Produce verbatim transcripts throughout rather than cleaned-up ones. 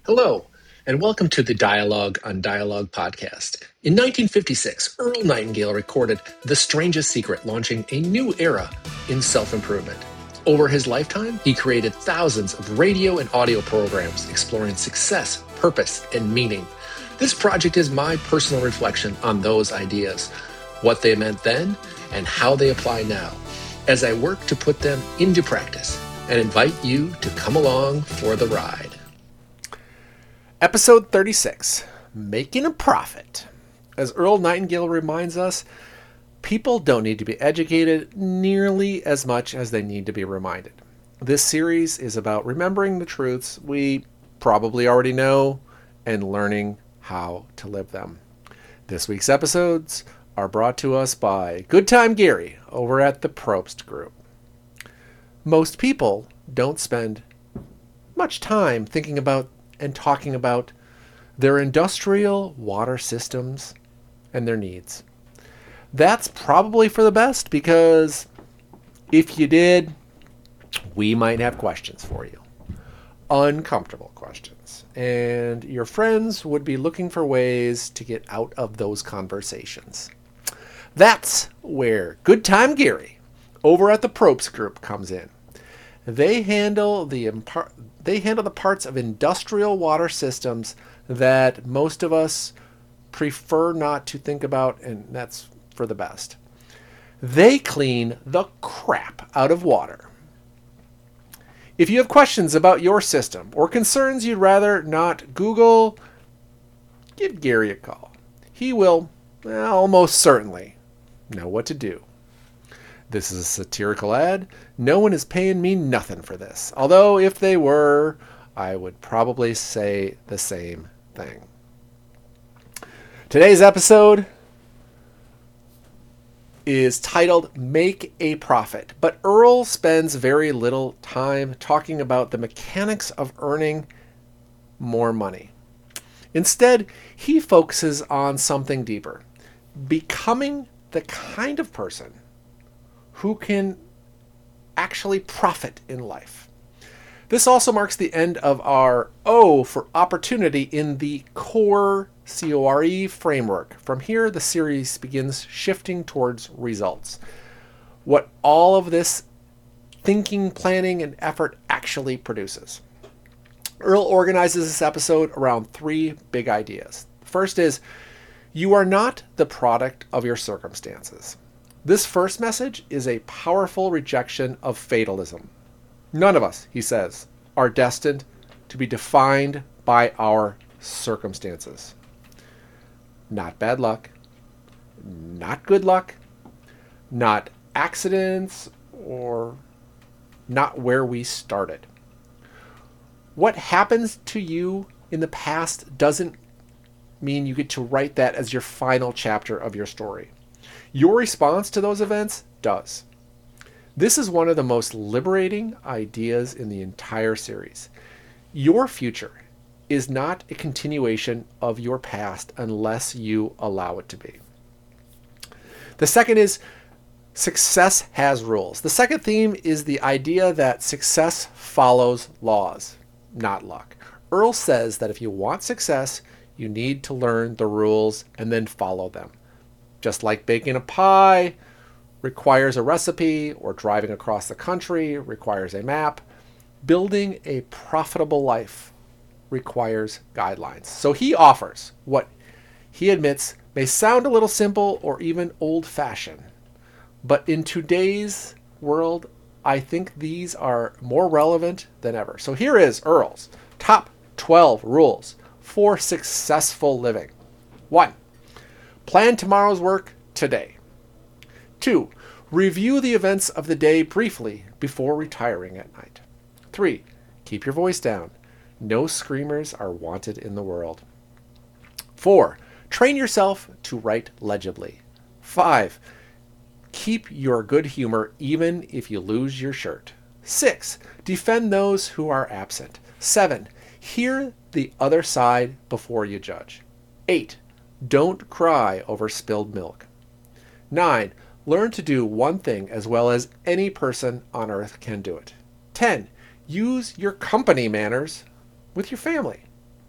Hello, and welcome to the Dialogue on Dialogue podcast. In nineteen fifty-six, Earl Nightingale recorded The Strangest Secret, launching a new era in self-improvement. Over his lifetime, he created thousands of radio and audio programs exploring success, purpose, and meaning. This project is my personal reflection on those ideas, what they meant then, and how they apply now, as I work to put them into practice, and invite you to come along for the ride. Episode thirty-six, Making a Profit. As Earl Nightingale reminds us, people don't need to be educated nearly as much as they need to be reminded. This series is about remembering the truths we probably already know and learning how to live them. This week's episodes are brought to us by Good Time Gary over at the Probst Group. Most people don't spend much time thinking about and talking about their industrial water systems and their needs. That's probably for the best, because if you did, we might have questions for you. Uncomfortable questions. And your friends would be looking for ways to get out of those conversations. That's where Good Time Gary over at the Probst Group comes in. They handle the impar- they handle the parts of industrial water systems that most of us prefer not to think about, and that's for the best. They clean the crap out of water. If you have questions about your system or concerns you'd rather not Google, give Gary a call. He will well, almost certainly know what to do. This is a satirical ad. No one is paying me nothing for this. Although if they were, I would probably say the same thing. Today's episode is titled Make a Profit, but Earl spends very little time talking about the mechanics of earning more money. Instead, he focuses on something deeper, becoming the kind of person who can actually profit in life. This also marks the end of our O for opportunity in the core C O R E framework. From here, the series begins shifting towards results. What all of this thinking, planning, and effort actually produces. Earl organizes this episode around three big ideas. First is, you are not the product of your circumstances. This first message is a powerful rejection of fatalism. None of us, he says, are destined to be defined by our circumstances. Not bad luck, not good luck, not accidents, or not where we started. What happens to you in the past doesn't mean you get to write that as your final chapter of your story. Your response to those events does. This is one of the most liberating ideas in the entire series. Your future is not a continuation of your past unless you allow it to be. The second is success has rules. The second theme is the idea that success follows laws, not luck. Earl says that if you want success, you need to learn the rules and then follow them. Just like baking a pie requires a recipe, or driving across the country requires a map, building a profitable life requires guidelines. So he offers what he admits may sound a little simple or even old-fashioned. But in today's world, I think these are more relevant than ever. So here is Earl's top twelve rules for successful living. One, plan tomorrow's work today. Two, review the events of the day briefly before retiring at night. Three, keep your voice down. No screamers are wanted in the world. Four, train yourself to write legibly. Five, keep your good humor even if you lose your shirt. Six, defend those who are absent. Seven, hear the other side before you judge. Eight, don't cry over spilled milk. Nine, learn to do one thing as well as any person on earth can do it. Ten, use your company manners with your family.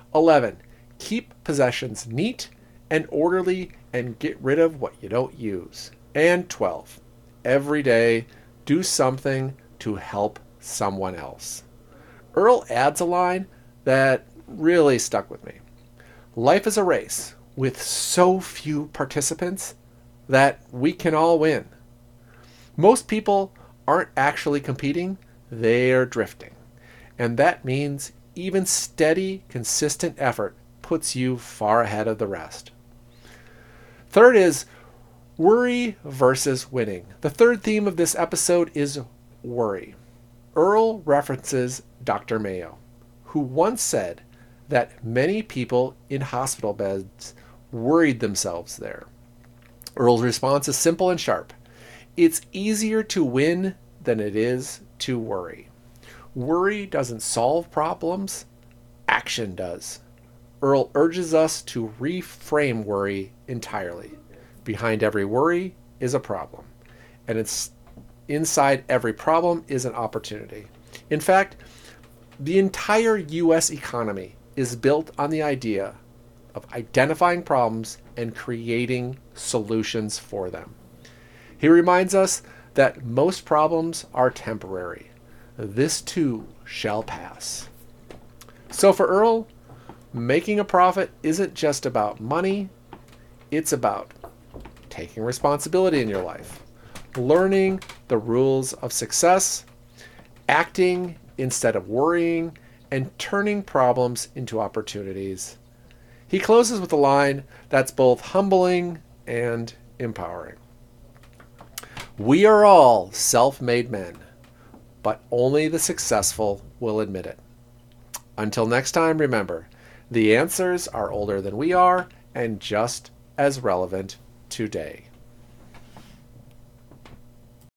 eleven. Keep possessions neat and orderly and get rid of what you don't use. And twelve. Every day, do something to help someone else. Earl adds a line that really stuck with me. Life is a race with so few participants that we can all win. Most people aren't actually competing, they are drifting. And that means even steady, consistent effort puts you far ahead of the rest. Third is worry versus winning. The third theme of this episode is worry. Earl references Doctor Mayo, who once said that many people in hospital beds worried themselves there. Earl's response is simple and sharp. It's easier to win than it is to worry. Worry doesn't solve problems, action does. Earl urges us to reframe worry entirely. Behind every worry is a problem, and it's inside every problem is an opportunity. In fact, the entire U S economy is built on the idea of identifying problems and creating solutions for them. He reminds us that most problems are temporary. This too shall pass. So for Earl, making a profit isn't just about money, it's about taking responsibility in your life, learning the rules of success, acting instead of worrying, and turning problems into opportunities. He closes with a line that's both humbling and empowering. We are all self-made men, but only the successful will admit it. Until next time, remember, the answers are older than we are and just as relevant today.